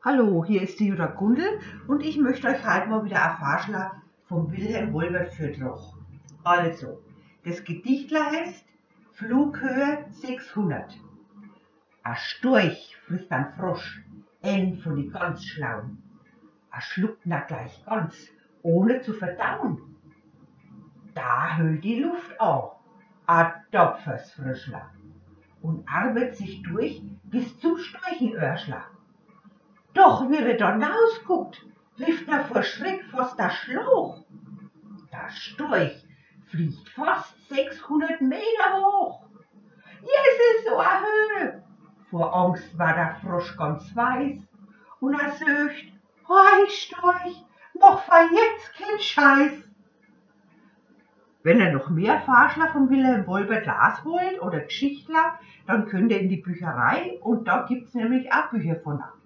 Hallo, hier ist die Jutta Gundel und ich möchte euch heute mal wieder ein Vorschlag vom Wilhelm Wolbert vortragen. Also, das Gedichtler heißt Flughöhe 600. Ein Storch frisst einen Frosch, einen von die ganz Schlauen. Schluckt na gleich ganz, ohne zu verdauen. Da hüllt die Luft an, ein tapfers Frischler, und arbeitet sich durch bis zum Storchenöhrschlag. Doch wie er dann rausguckt, trifft er vor Schreck fast der Schlauch. Der Storch fliegt fast 600 Meter hoch. Jesus, so eine Höhe! Vor Angst war der Frosch ganz weiß und er söcht, Hoi Storch, mach für jetzt keinen Scheiß. Wenn ihr noch mehr Vorschläge von Wilhelm Wolbert lesen wollt oder Geschichtler, dann könnt ihr in die Bücherei und da gibt's nämlich auch Bücher von.